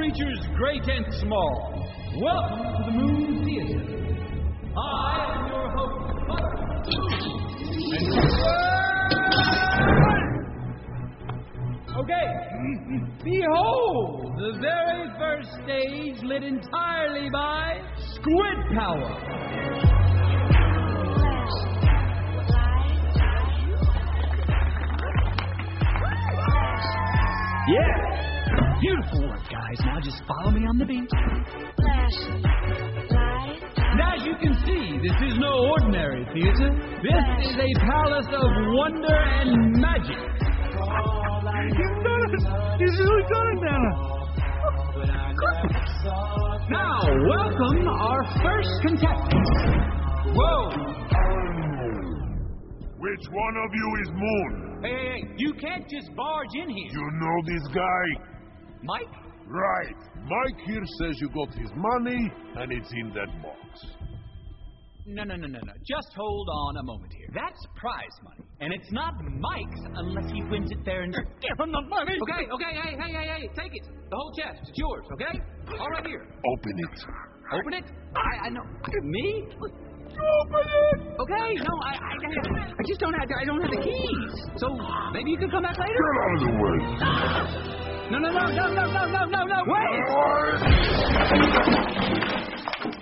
creatures great and small, welcome to the Moon Theater. I am your host, Butter. Okay, behold, the very first stage lit entirely by squid power. Yeah, beautiful work, guys. Now just follow me on the beat. And as you can see, this is no ordinary theater. This is a palace of wonder and magic. He's done it! He's really done it, Nana! Now, welcome our first contestant. Whoa! Which one of you is Moon? Hey, you can't just barge in here. You know this guy? Mike? Right. Mike here says you got his money, and it's in that box. No. Just hold on a moment here. That's prize money. And it's not Mike's unless he wins it fair and... Give him the money! Okay, hey, take it. The whole chest. It's yours, okay? All right here. Open it. Open it? I know. Me? Open it! Okay, no, I just don't have the keys. So maybe you could come back later? Get out of the way. No, wait!